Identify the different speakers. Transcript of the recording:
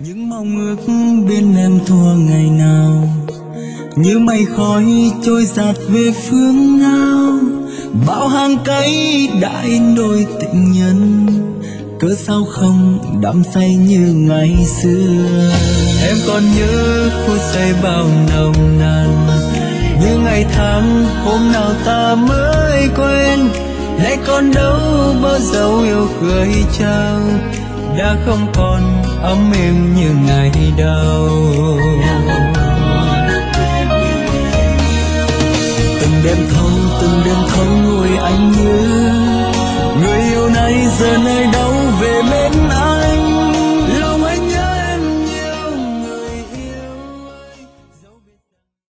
Speaker 1: những mong ước bên em thua ngày nào, như mây khói trôi dạt về phương nào. Bao hàng cây đã in đôi tình nhân, cớ sao không đắm say như ngày xưa. Em còn nhớ phút giây bao nồng nàn, như ngày tháng hôm nào ta mới quen. Lẽ còn đâu bao dấu yêu cười trao, đã không còn ấm êm như ngày đầu. Từng đêm thâu ngồi anh nhớ, người yêu này giờ này